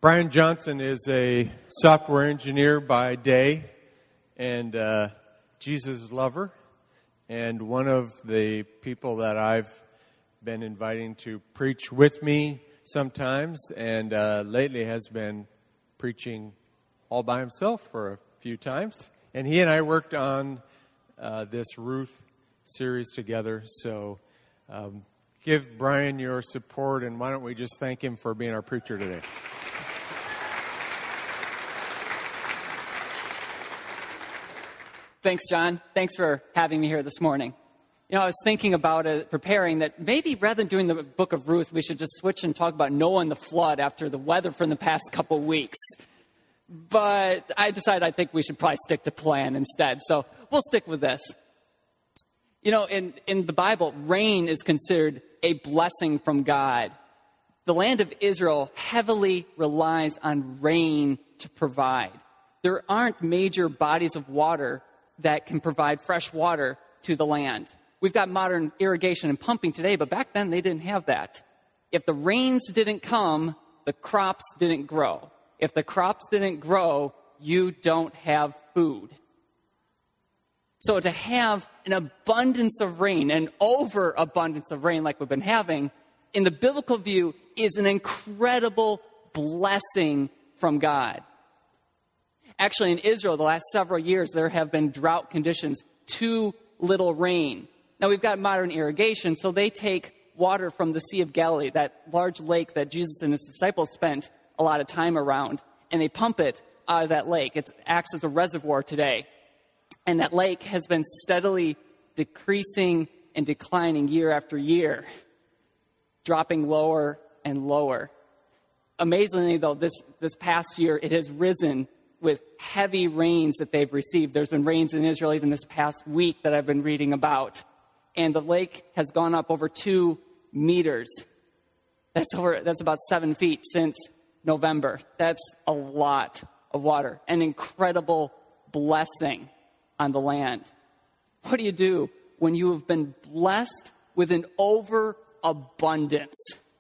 Brian Johnson is a software engineer by day and Jesus lover, and one of the people that I've been inviting to preach with me sometimes, and lately has been preaching all by himself for a few times. And he and I worked on this Ruth series together, so give Brian your support, and why don't we just thank him for being our preacher today. Thanks, John. Thanks for having me here this morning. You know, I was thinking about preparing that maybe rather than doing the book of Ruth, we should just switch and talk about Noah and the flood after the weather from the past couple weeks. But I decided I think we should probably stick to plan instead. So we'll stick with this. You know, in the Bible, rain is considered a blessing from God. The land of Israel heavily relies on rain to provide. There aren't major bodies of water that can provide fresh water to the land. We've got modern irrigation and pumping today, but back then they didn't have that. If the rains didn't come, the crops didn't grow. If the crops didn't grow, you don't have food. So to have an abundance of rain, an overabundance of rain like we've been having, in the biblical view, is an incredible blessing from God. Actually, in Israel, the last several years, there have been drought conditions, too little rain. Now, we've got modern irrigation, so they take water from the Sea of Galilee, that large lake that Jesus and his disciples spent a lot of time around, and they pump it out of that lake. It acts as a reservoir today. And that lake has been steadily decreasing and declining year after year, dropping lower and lower. Amazingly, though, this past year, it has risen with heavy rains that they've received. There's been rains in Israel even this past week that I've been reading about. And the lake has gone up over 2 meters. That's about 7 feet since November. That's a lot of water. An incredible blessing on the land. What do you do when you have been blessed with an overabundance?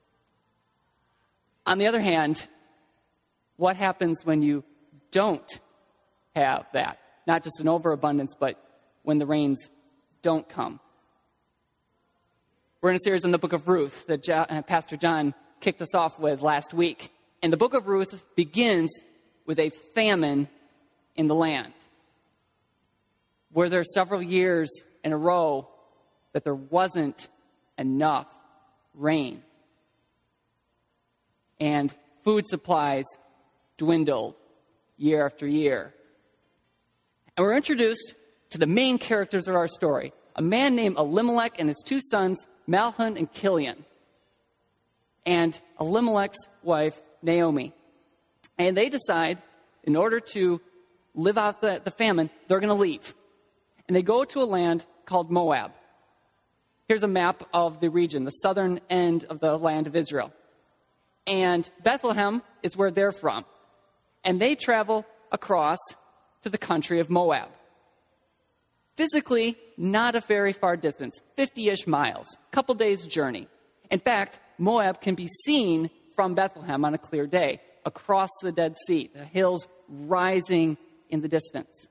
On the other hand, what happens when you don't have that? Not just an overabundance, but when the rains don't come. We're in a series on the book of Ruth that Pastor John kicked us off with last week. And the book of Ruth begins with a famine in the land, where there are several years in a row that there wasn't enough rain. And food supplies dwindled year after year. And we're introduced to the main characters of our story, a man named Elimelech and his 2 sons, Mahlon and Chilion, and Elimelech's wife, Naomi. And they decide, in order to live out the famine, they're going to leave. And they go to a land called Moab. Here's a map of the region, the southern end of the land of Israel. And Bethlehem is where they're from. And they travel across to the country of Moab. Physically, not a very far distance, 50-ish miles, a couple days' journey. In fact, Moab can be seen from Bethlehem on a clear day, across the Dead Sea, the hills rising in the distance.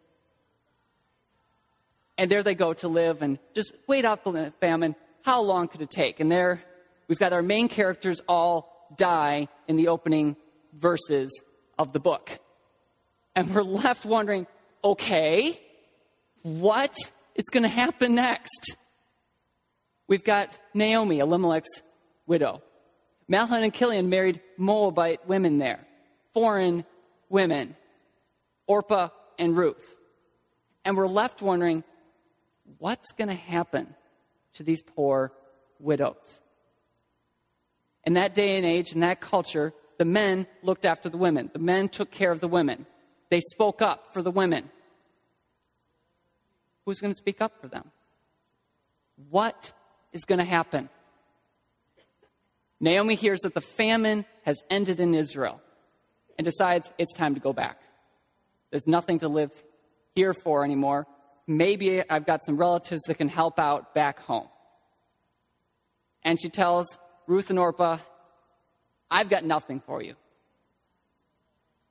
And there they go to live and just wait out the famine. How long could it take? And there we've got our main characters all die in the opening verses of the book. And we're left wondering, okay, what is going to happen next? We've got Naomi, Elimelech's widow. Mahlon and Chilion married Moabite women there, foreign women, Orpah and Ruth. And we're left wondering, what's going to happen to these poor widows? In that day and age, in that culture, the men looked after the women. The men took care of the women. They spoke up for the women. Who's going to speak up for them? What is going to happen? Naomi hears that the famine has ended in Israel and decides it's time to go back. There's nothing to live here for anymore. Maybe I've got some relatives that can help out back home. And she tells Ruth and Orpah, I've got nothing for you.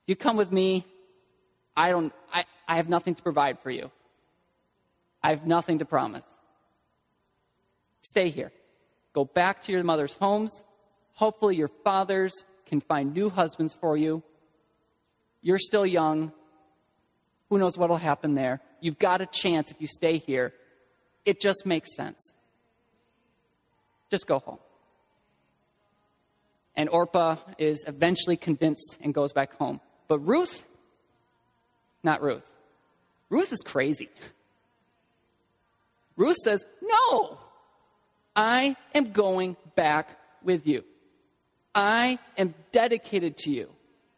If you come with me, I have nothing to provide for you. I have nothing to promise. Stay here. Go back to your mother's homes. Hopefully your fathers can find new husbands for you. You're still young. Who knows what will happen there? You've got a chance if you stay here. It just makes sense. Just go home. And Orpah is eventually convinced and goes back home. But Ruth, not Ruth. Ruth is crazy. Ruth says, no, I am going back with you. I am dedicated to you.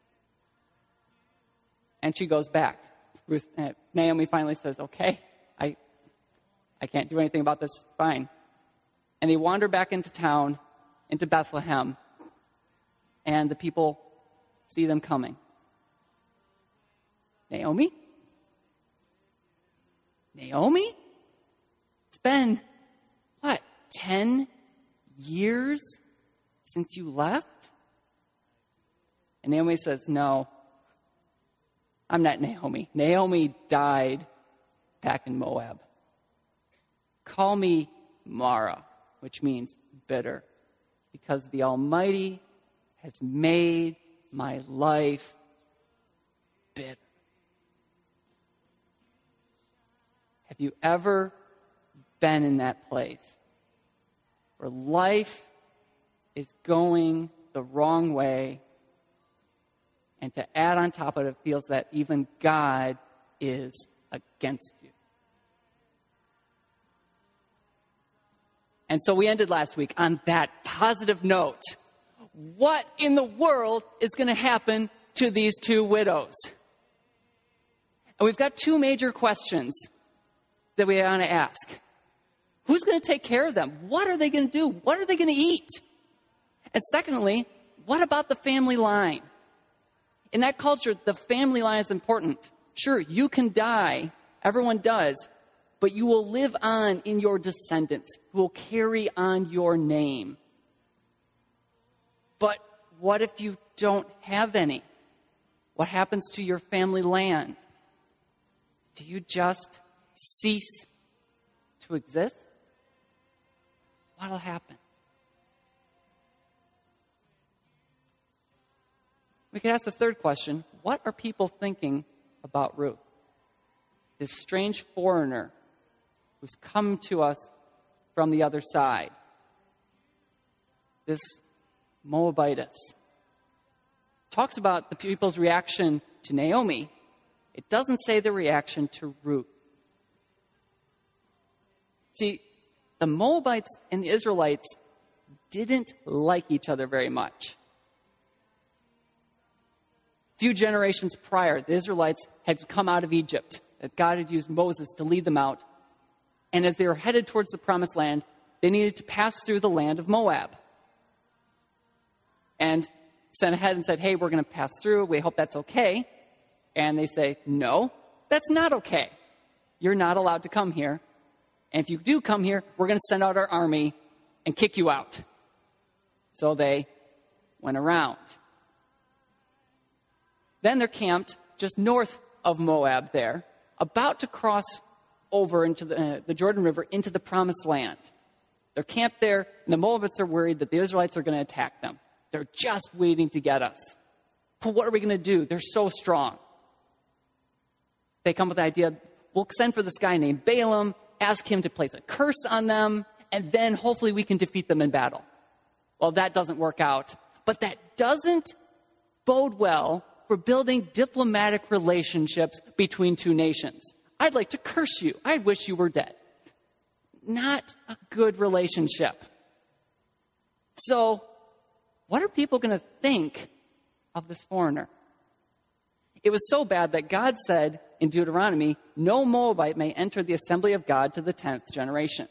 And she goes back. Naomi finally says, okay, I can't do anything about this. Fine. And they wander back into town, into Bethlehem, and the people see them coming. Naomi? Naomi? It's been, 10 years since you left? And Naomi says, no, I'm not Naomi. Naomi died back in Moab. Call me Mara, which means bitter, because the Almighty has made my life bitter. Have you ever been in that place where life is going the wrong way, and to add on top of it, it feels that even God is against you? And so we ended last week on that positive note. What in the world is going to happen to these two widows? And we've got two major questions that we want to ask. Who's going to take care of them? What are they going to do? What are they going to eat? And secondly, what about the family line? In that culture, the family line is important. Sure, you can die. Everyone does. But you will live on in your descendants who will carry on your name. But what if you don't have any? What happens to your family land? Do you just cease to exist? What'll happen? We could ask the third question. What are people thinking about Ruth? This strange foreigner who's come to us from the other side. This Moabitess. Talks about the people's reaction to Naomi. It doesn't say the reaction to Ruth. See, the Moabites and the Israelites didn't like each other very much. A few generations prior, the Israelites had come out of Egypt, that God had used Moses to lead them out. And as they were headed towards the promised land, they needed to pass through the land of Moab. And sent ahead and said, hey, we're going to pass through. We hope that's okay. And they say, no, that's not okay. You're not allowed to come here. And if you do come here, we're going to send out our army and kick you out. So they went around. Then they're camped just north of Moab there, about to cross over into the Jordan River into the promised land. They're camped there, and the Moabites are worried that the Israelites are going to attack them. They're just waiting to get us. But what are we going to do? They're so strong. They come with the idea, we'll send for this guy named Balaam, ask him to place a curse on them, and then hopefully we can defeat them in battle. Well, that doesn't work out. But that doesn't bode well for building diplomatic relationships between two nations. I'd like to curse you. I wish you were dead. Not a good relationship. So, what are people going to think of this foreigner? It was so bad that God said in Deuteronomy, no Moabite may enter the assembly of God to the 10th generation.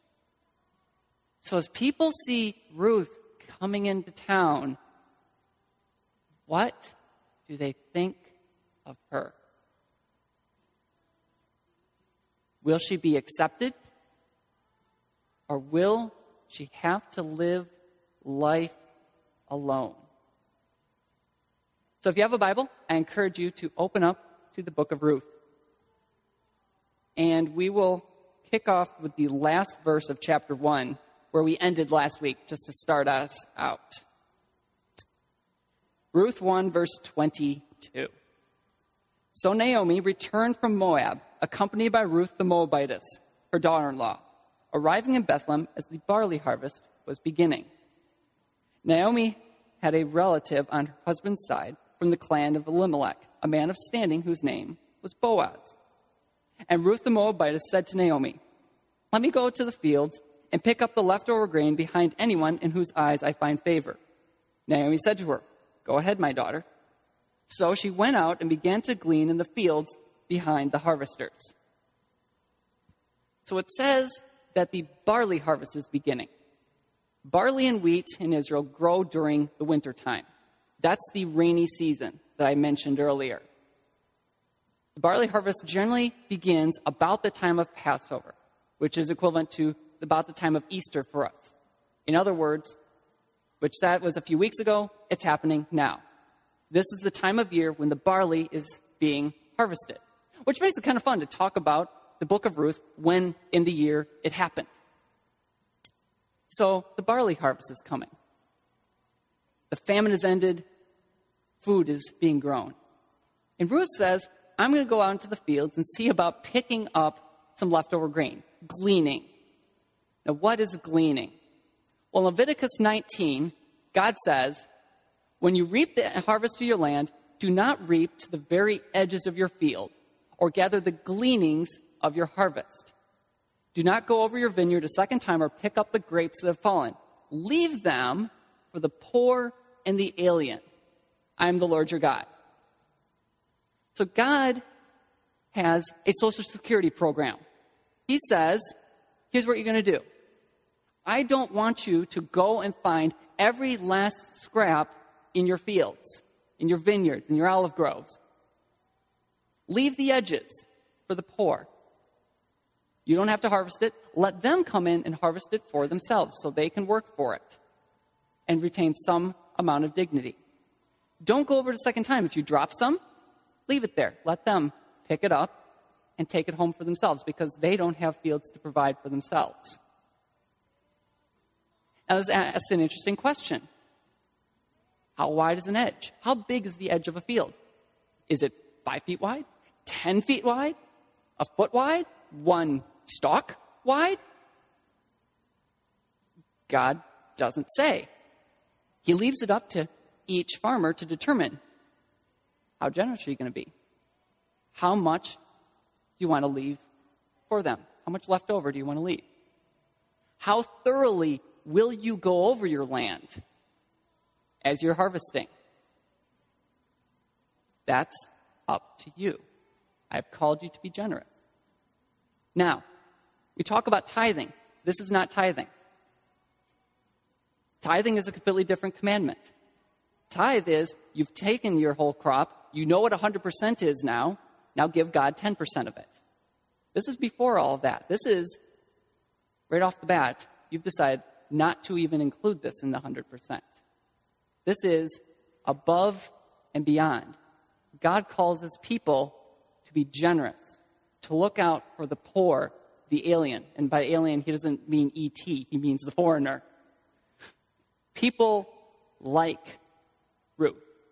So as people see Ruth coming into town, what do they think of her? Will she be accepted? Or will she have to live life alone? So if you have a Bible, I encourage you to open up to the book of Ruth. And we will kick off with the last verse of chapter 1, where we ended last week, just to start us out. Ruth 1, verse 22. So Naomi returned from Moab, accompanied by Ruth the Moabitess, her daughter-in-law, arriving in Bethlehem as the barley harvest was beginning. Naomi had a relative on her husband's side from the clan of Elimelech, a man of standing whose name was Boaz. And Ruth the Moabitess said to Naomi, "Let me go to the fields and pick up the leftover grain behind anyone in whose eyes I find favor." Naomi said to her, "Go ahead, my daughter." So she went out and began to glean in the fields behind the harvesters. So it says that the barley harvest is beginning. Barley and wheat in Israel grow during the winter time. That's the rainy season that I mentioned earlier. The barley harvest generally begins about the time of Passover, which is equivalent to about the time of Easter for us. In other words, which that was a few weeks ago, it's happening now. This is the time of year when the barley is being harvested, which makes it kind of fun to talk about the book of Ruth when in the year it happened. So the barley harvest is coming. The famine has ended. Food is being grown. And Ruth says, I'm going to go out into the fields and see about picking up some leftover grain, gleaning. Now, what is gleaning? Well, in Leviticus 19, God says, when you reap the harvest of your land, do not reap to the very edges of your field or gather the gleanings of your harvest. Do not go over your vineyard a second time or pick up the grapes that have fallen. Leave them for the poor and the alien. I am the Lord your God. So God has a Social Security program. He says, here's what you're going to do. I don't want you to go and find every last scrap in your fields, in your vineyards, in your olive groves. Leave the edges for the poor. You don't have to harvest it. Let them come in and harvest it for themselves so they can work for it and retain some amount of dignity. Don't go over it a second time. If you drop some, leave it there. Let them pick it up and take it home for themselves because they don't have fields to provide for themselves. Now, that's an interesting question. How wide is an edge? How big is the edge of a field? Is it 5 feet wide? 10 feet wide? A foot wide? 1 stalk wide? God doesn't say. He leaves it up to each farmer to determine how generous are you going to be? How much do you want to leave for them? How much left over do you want to leave? How thoroughly will you go over your land as you're harvesting? That's up to you. I've called you to be generous. Now, we talk about tithing. This is not tithing. Tithing is a completely different commandment. Tithe is, you've taken your whole crop, you know what 100% is now give God 10% of it. This is before all of that. This is, right off the bat, you've decided not to even include this in the 100%. This is above and beyond. God calls his people to be generous, to look out for the poor, the alien. And by alien, he doesn't mean E.T., he means the foreigner. People like Ruth.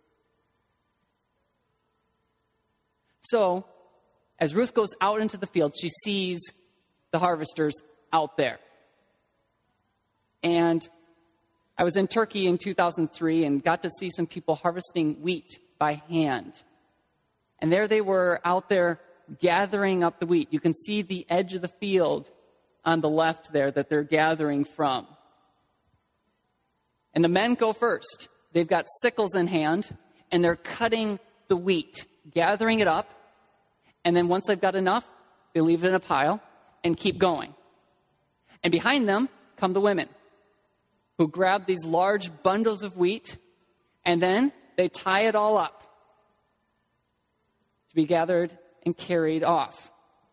So, as Ruth goes out into the field, she sees the harvesters out there. And I was in Turkey in 2003 and got to see some people harvesting wheat by hand. And there they were out there gathering up the wheat. You can see the edge of the field on the left there that they're gathering from. And the men go first. They've got sickles in hand, and they're cutting the wheat, gathering it up, and then once they've got enough, they leave it in a pile and keep going. And behind them come the women, who grab these large bundles of wheat, and then they tie it all up to be gathered and carried off.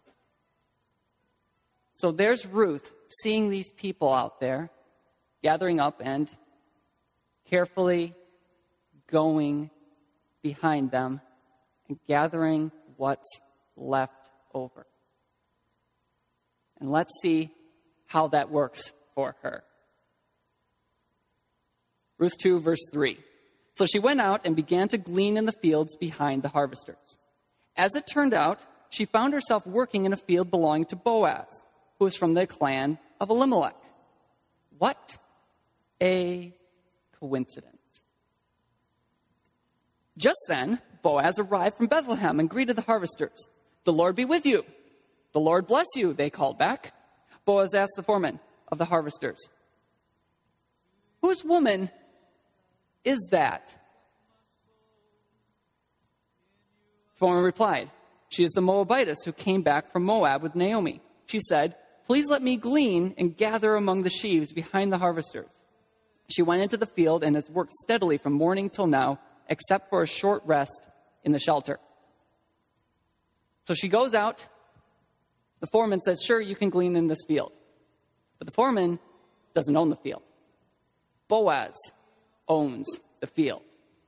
So there's Ruth seeing these people out there, gathering up and carefully going behind them and gathering what's left over. And let's see how that works for her. Ruth 2, verse 3. So she went out and began to glean in the fields behind the harvesters. As it turned out, she found herself working in a field belonging to Boaz, who was from the clan of Elimelech. What a coincidence. Just then, Boaz arrived from Bethlehem and greeted the harvesters. "The Lord be with you." "The Lord bless you," they called back. Boaz asked the foreman of the harvesters, "Whose woman is that?" The foreman replied, "She is the Moabitess who came back from Moab with Naomi." She said, "Please let me glean and gather among the sheaves behind the harvesters." She went into the field and has worked steadily from morning till now, except for a short rest in the shelter. So she goes out. The foreman says, "Sure, you can glean in this field." But the foreman doesn't own the field. Boaz owns the field.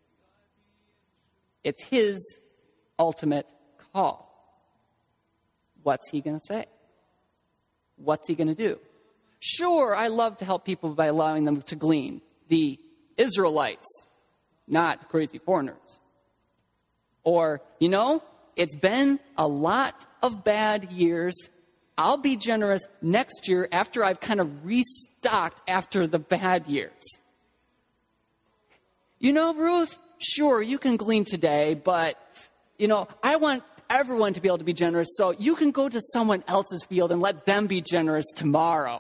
It's his ultimate call. What's he going to say? What's he going to do? Sure, I love to help people by allowing them to glean. The Israelites, not crazy foreigners. Or, it's been a lot of bad years. I'll be generous next year after I've kind of restocked after the bad years. Ruth, sure, you can glean today, but, I want everyone to be able to be generous, so you can go to someone else's field and let them be generous tomorrow.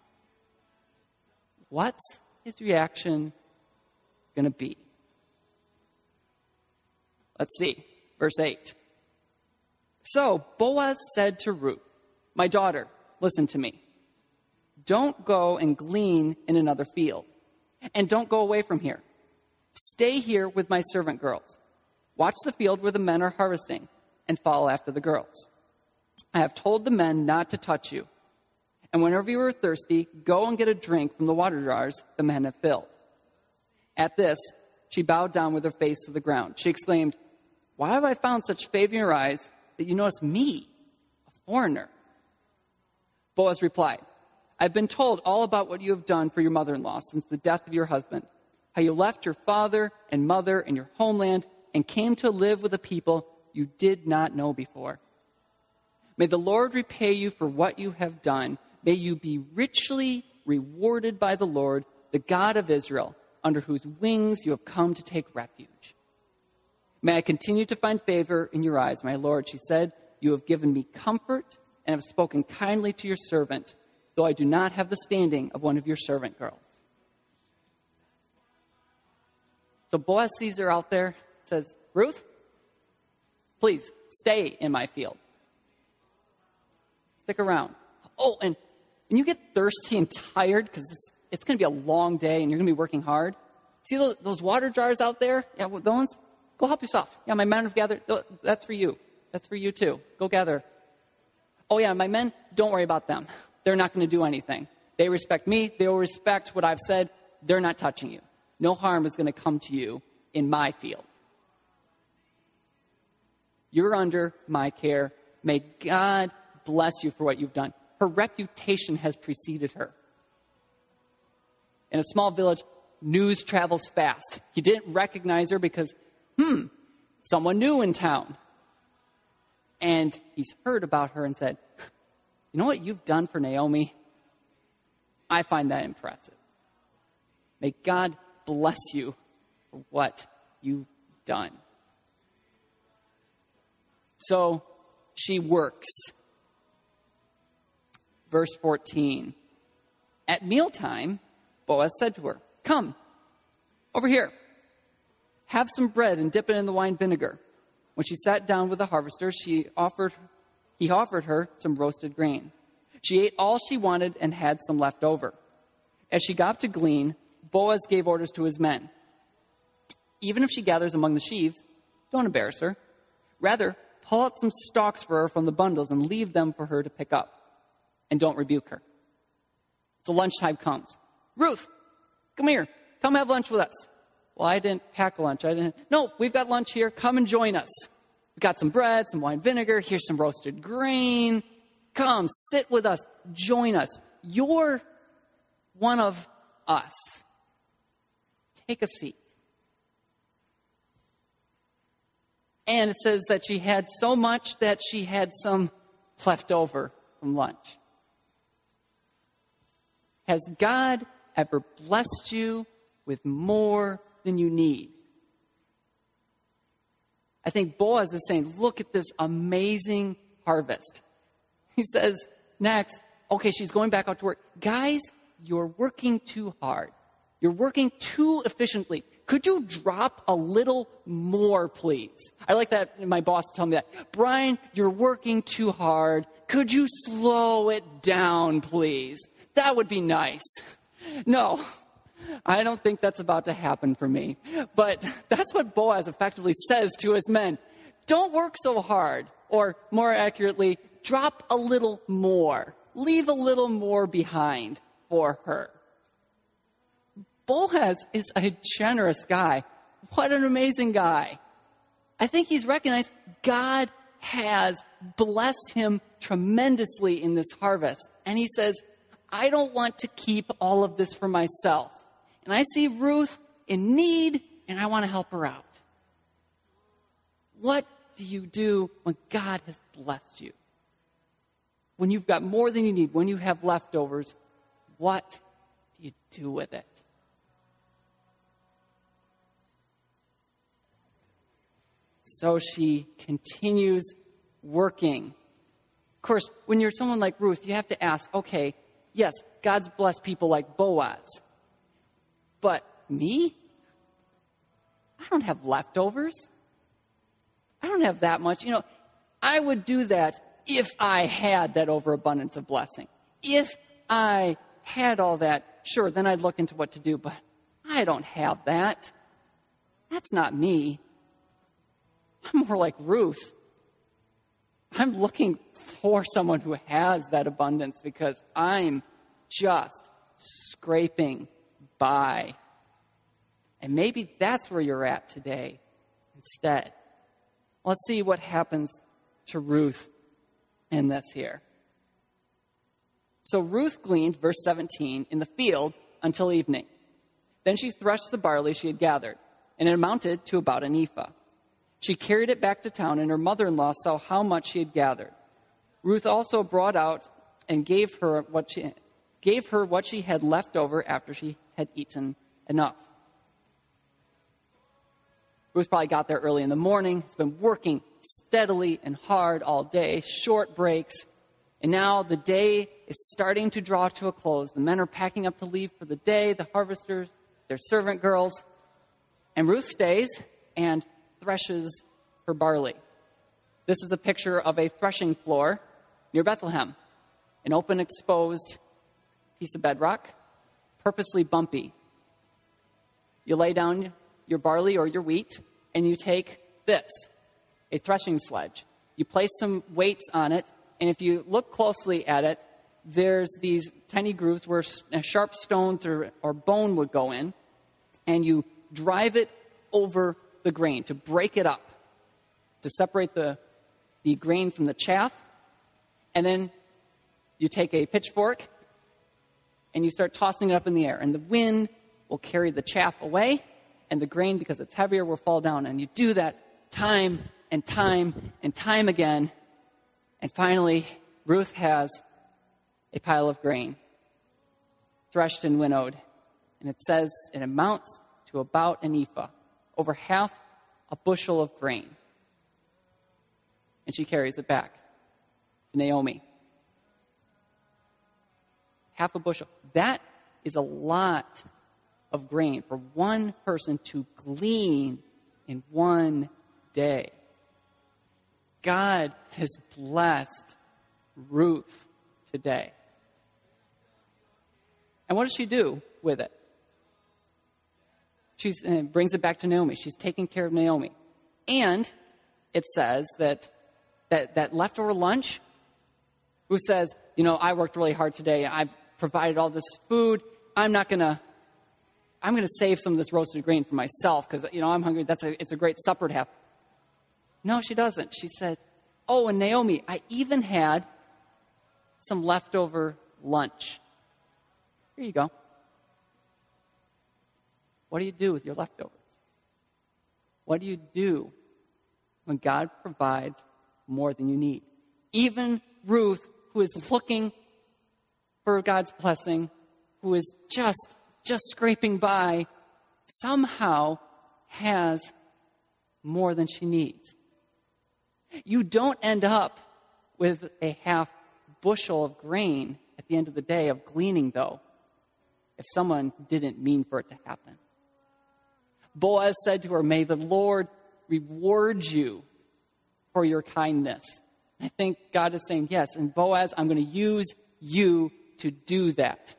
What's his reaction going to be? Let's see, verse 8. So Boaz said to Ruth, "My daughter, listen to me. Don't go and glean in another field, and don't go away from here. Stay here with my servant girls. Watch the field where the men are harvesting, and follow after the girls. I have told the men not to touch you, and whenever you are thirsty, go and get a drink from the water jars the men have filled." At this, she bowed down with her face to the ground. She exclaimed, "Why have I found such favor in your eyes that you notice me, a foreigner?" Boaz replied, "I've been told all about what you have done for your mother-in-law since the death of your husband, how you left your father and mother and your homeland and came to live with a people you did not know before. May the Lord repay you for what you have done. May you be richly rewarded by the Lord, the God of Israel, under whose wings you have come to take refuge. May I continue to find favor in your eyes, my Lord," she said. "You have given me comfort and have spoken kindly to your servant, though I do not have the standing of one of your servant girls." So Boaz sees her out there, says, "Ruth, please stay in my field. Stick around. Oh, and when you get thirsty and tired, because it's going to be a long day and you're going to be working hard, see those water jars out there? Yeah, those ones? Go help yourself. Yeah, my men have gathered. That's for you. That's for you too. Go gather. Oh yeah, my men, don't worry about them. They're not going to do anything. They respect me. They will respect what I've said. They're not touching you. No harm is going to come to you in my field. You're under my care. May God bless you for what you've done." Her reputation has preceded her. In a small village, news travels fast. He didn't recognize her because, someone new in town. And he's heard about her and said, "You know what you've done for Naomi? I find that impressive. May God bless you for what you've done." So she works. Verse 14. At mealtime, Boaz said to her, "Come, over here. Have some bread and dip it in the wine vinegar." When she sat down with the harvesters, he offered her some roasted grain. She ate all she wanted and had some left over. As she got up to glean, Boaz gave orders to his men. "Even if she gathers among the sheaves, don't embarrass her. Rather, pull out some stalks for her from the bundles and leave them for her to pick up. And don't rebuke her." So lunchtime comes. "Ruth, come here. Come have lunch with us." Well, I didn't pack lunch. No, we've got lunch here. Come and join us. We've got some bread, some wine vinegar. Here's some roasted grain. Come, sit with us. Join us. You're one of us. Take a seat. And it says that she had so much that she had some left over from lunch. Has God ever blessed you with more than you need? I think Boaz is saying, look at this amazing harvest. He says next, okay, she's going back out to work. Guys, you're working too hard. You're working too efficiently. Could you drop a little more, please? I like that my boss told me that. Brian, you're working too hard. Could you slow it down, please? That would be nice. No, I don't think that's about to happen for me. But that's what Boaz effectively says to his men. Don't work so hard. Or more accurately, drop a little more. Leave a little more behind for her. Boaz is a generous guy. What an amazing guy. I think he's recognized God has blessed him tremendously in this harvest. And he says, I don't want to keep all of this for myself. And I see Ruth in need, and I want to help her out. What do you do when God has blessed you? When you've got more than you need, when you have leftovers, what do you do with it? So she continues working. Of course, when you're someone like Ruth, you have to ask, okay, yes, God's blessed people like Boaz. But me? I don't have leftovers. I don't have that much. I would do that if I had that overabundance of blessing. If I had all that, sure, then I'd look into what to do. But I don't have that. That's not me. I'm more like Ruth. I'm looking for someone who has that abundance because I'm just scraping by. And maybe that's where you're at today instead. Let's see what happens to Ruth in this here. So Ruth gleaned, verse 17, in the field until evening. Then she threshed the barley she had gathered, and it amounted to about an ephah. She carried it back to town, and her mother-in-law saw how much she had gathered. Ruth also brought out and gave her what she had left over after she had eaten enough. Ruth probably got there early in the morning. Has been working steadily and hard all day, short breaks. And now the day is starting to draw to a close. The men are packing up to leave for the day, the harvesters, their servant girls. And Ruth stays and threshes her barley. This is a picture of a threshing floor near Bethlehem. An open, exposed piece of bedrock, purposely bumpy. You lay down your barley or your wheat, and you take this, a threshing sledge. You place some weights on it, and if you look closely at it, there's these tiny grooves where sharp stones or bone would go in, and you drive it over the grain to break it up, to separate the grain from the chaff. And then you take a pitchfork and you start tossing it up in the air. And the wind will carry the chaff away, and the grain, because it's heavier, will fall down. And you do that time and time and time again. And finally, Ruth has a pile of grain, threshed and winnowed. And it says it amounts to about an ephah, over half a bushel of grain. And she carries it back to Naomi. Half a bushel. That is a lot of grain for one person to glean in one day. God has blessed Ruth today. And what does she do with it? She brings it back to Naomi. She's taking care of Naomi. And it says that leftover lunch, who says, I worked really hard today. I've provided all this food. I'm not going to I'm going to save some of this roasted grain for myself because, I'm hungry. It's a great supper to have. No, she doesn't. She said, oh, and Naomi, I even had some leftover lunch. Here you go. What do you do with your leftovers? What do you do when God provides more than you need? Even Ruth, who is looking for God's blessing, who is just scraping by, somehow has more than she needs. You don't end up with a half bushel of grain at the end of the day of gleaning, though, if someone didn't mean for it to happen. Boaz said to her, may the Lord reward you for your kindness. I think God is saying, yes, and Boaz, I'm going to use you to do that.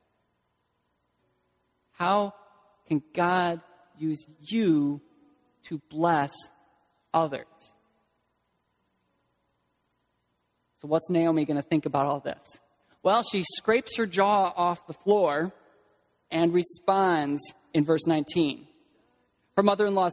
How can God use you to bless others? So what's Naomi going to think about all this? Well, she scrapes her jaw off the floor and responds in verse 19. Her mother-in-law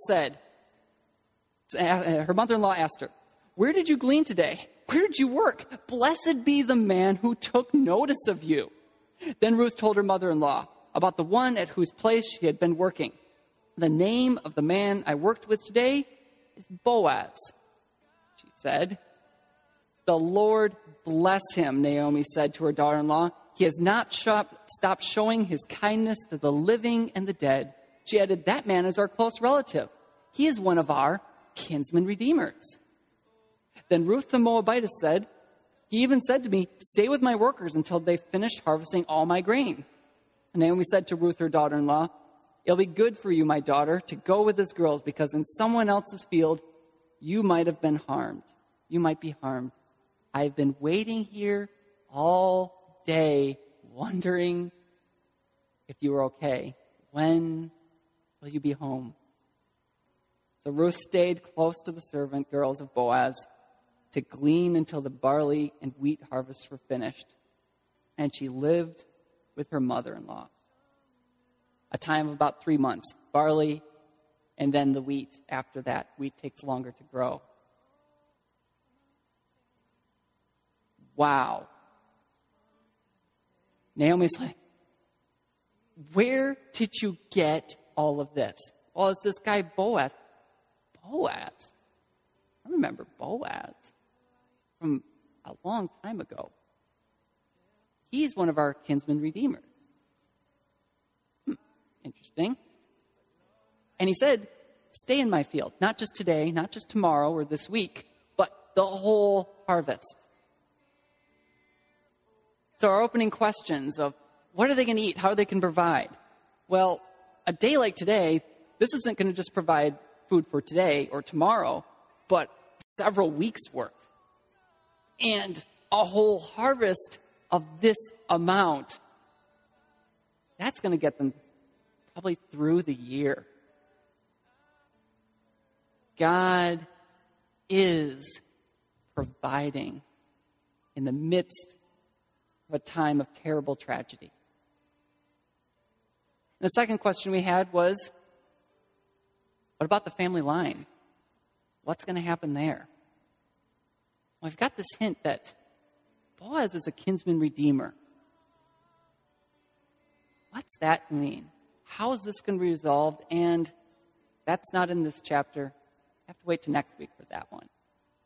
asked her, where did you glean today? Where did you work? Blessed be the man who took notice of you. Then Ruth told her mother-in-law about the one at whose place she had been working. The name of the man I worked with today is Boaz, she said. The Lord bless him, Naomi said to her daughter-in-law. He has not stopped showing his kindness to the living and the dead. She added, that man is our close relative. He is one of our kinsman redeemers. Then Ruth the Moabitess said, he even said to me, stay with my workers until they've finished harvesting all my grain. And Naomi said to Ruth, her daughter-in-law, it'll be good for you, my daughter, to go with his girls, because in someone else's field you might have been harmed. You might be harmed. I've been waiting here all day, wondering if you were okay. When will you be home? So Ruth stayed close to the servant girls of Boaz to glean until the barley and wheat harvests were finished. And she lived with her mother-in-law. A time of about 3 months. Barley and then the wheat after that. Wheat takes longer to grow. Wow. Naomi's like, where did you get all of this? Well, it's this guy Boaz. Boaz? I remember Boaz from a long time ago. He's one of our kinsman redeemers. Interesting. And he said, stay in my field, not just today, not just tomorrow or this week, but the whole harvest. So our opening questions of what are they going to eat? How are they going to provide? Well, a day like today, this isn't going to just provide food for today or tomorrow, but several weeks worth. And a whole harvest of this amount, that's going to get them probably through the year. God is providing in the midst of a time of terrible tragedy. And the second question we had was, what about the family line? What's going to happen there? Well, I've got this hint that Boaz is a kinsman redeemer. What's that mean? How is this going to be resolved? And that's not in this chapter. I have to wait till next week for that one.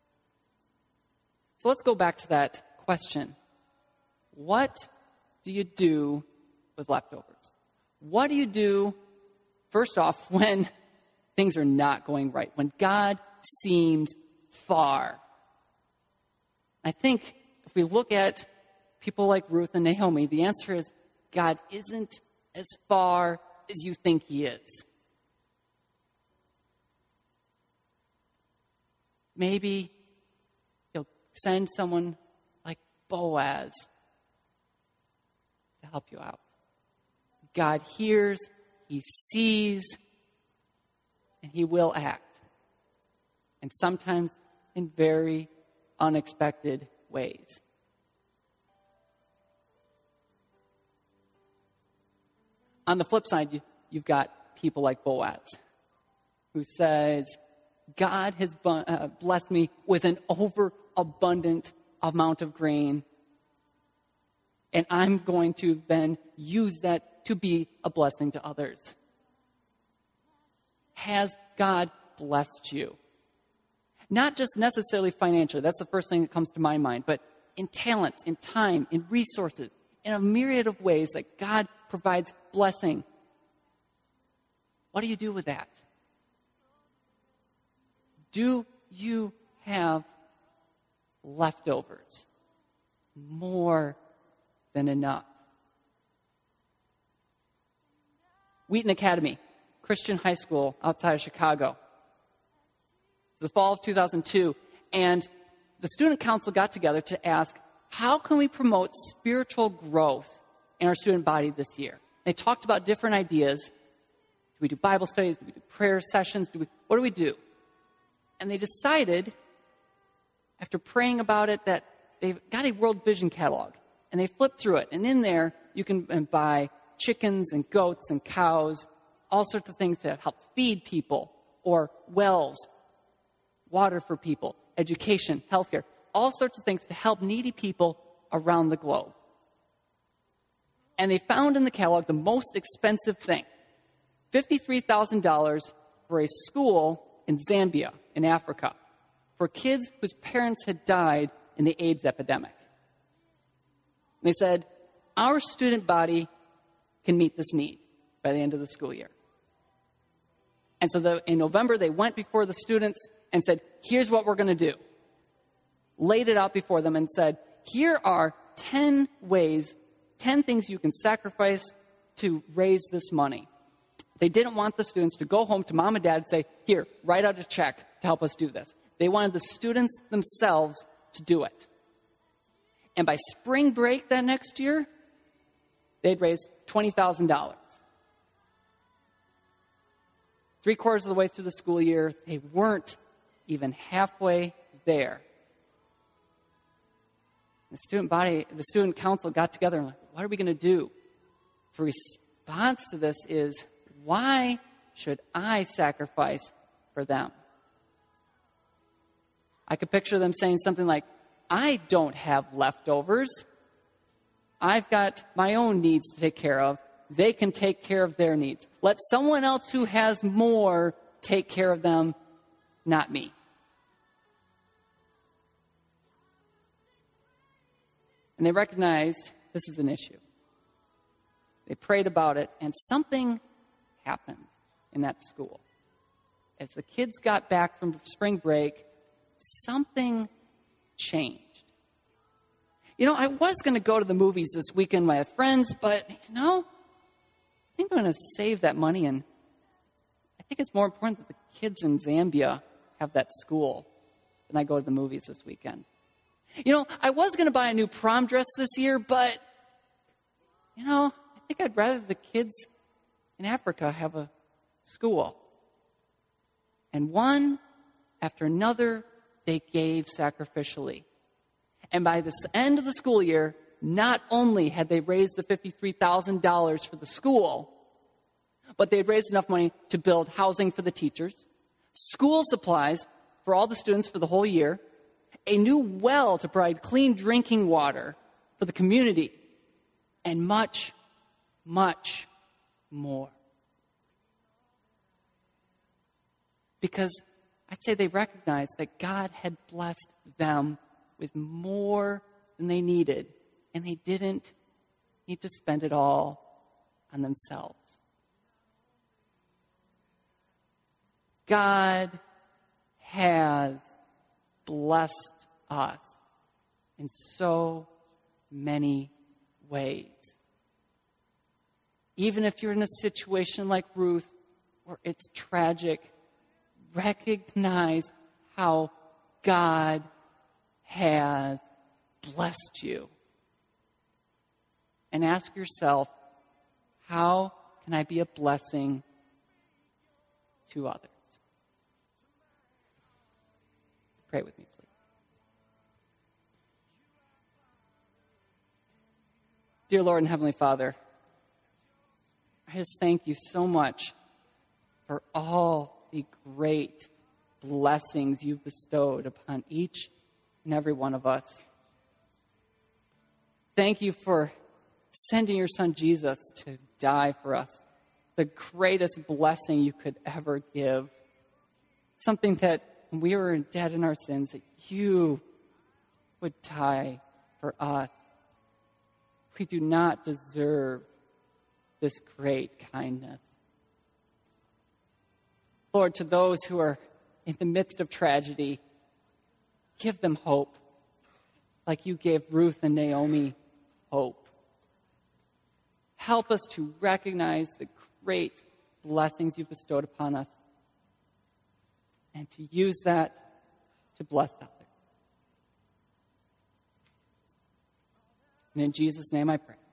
So let's go back to that question. What do you do with leftovers? What do you do, first off, when things are not going right, when God seems far? I think if we look at people like Ruth and Naomi, the answer is God isn't as far as you think he is. Maybe he'll send someone like Boaz to help you out. God hears, he sees, and he will act. And sometimes in very unexpected ways. On the flip side, you've got people like Boaz, who says, God has blessed me with an overabundant amount of grain, and I'm going to then use that to be a blessing to others. Has God blessed you? Not just necessarily financially, that's the first thing that comes to my mind, but in talents, in time, in resources, in a myriad of ways that God provides blessing. What do you do with that? Do you have leftovers? More than enough. Wheaton Academy, Christian high school outside of Chicago. The fall of 2002, and the student council got together to ask, how can we promote spiritual growth in our student body this year? They talked about different ideas. Do we do Bible studies? Do we do prayer sessions? What do we do? And they decided, after praying about it, that they've got a World Vision catalog. And they flipped through it. And in there, you can buy chickens and goats and cows, all sorts of things to help feed people, or wells, water for people, education, healthcare, all sorts of things to help needy people around the globe. And they found in the catalog the most expensive thing, $53,000 for a school in Zambia, in Africa, for kids whose parents had died in the AIDS epidemic. And they said, our student body can meet this need by the end of the school year. And so in November, they went before the students and said, here's what we're going to do. Laid it out before them and said, here are 10 ways, 10 things you can sacrifice to raise this money. They didn't want the students to go home to mom and dad and say, here, write out a check to help us do this. They wanted the students themselves to do it. And by spring break that next year, they'd raised $20,000. 3/4 of the way through the school year, they weren't even halfway there. The student council got together and like, what are we going to do? The response to this is, why should I sacrifice for them? I could picture them saying something like, I don't have leftovers. I've got my own needs to take care of. They can take care of their needs. Let someone else who has more take care of them, not me. And they recognized this is an issue. They prayed about it, and something happened in that school. As the kids got back from spring break, something changed. I was going to go to the movies this weekend with my friends, but, I think I'm going to save that money, and I think it's more important that the kids in Zambia have that school than I go to the movies this weekend. I was going to buy a new prom dress this year, but, I think I'd rather the kids in Africa have a school. And one after another, they gave sacrificially. And by the end of the school year, not only had they raised the $53,000 for the school, but they had raised enough money to build housing for the teachers, school supplies for all the students for the whole year, a new well to provide clean drinking water for the community, and much, much more. Because I'd say they recognized that God had blessed them with more than they needed, and they didn't need to spend it all on themselves. God has blessed us in so many ways. Even if you're in a situation like Ruth, where it's tragic, recognize how God has blessed you. And ask yourself, how can I be a blessing to others? Pray with me, please. Dear Lord and Heavenly Father, I just thank you so much for all the great blessings you've bestowed upon each and every one of us. Thank you for sending your son Jesus to die for us, the greatest blessing you could ever give. Something that when we were dead in our sins, that you would die for us. We do not deserve this great kindness. Lord, to those who are in the midst of tragedy, give them hope, like you gave Ruth and Naomi hope. Help us to recognize the great blessings you've bestowed upon us and to use that to bless others. And in Jesus' name I pray.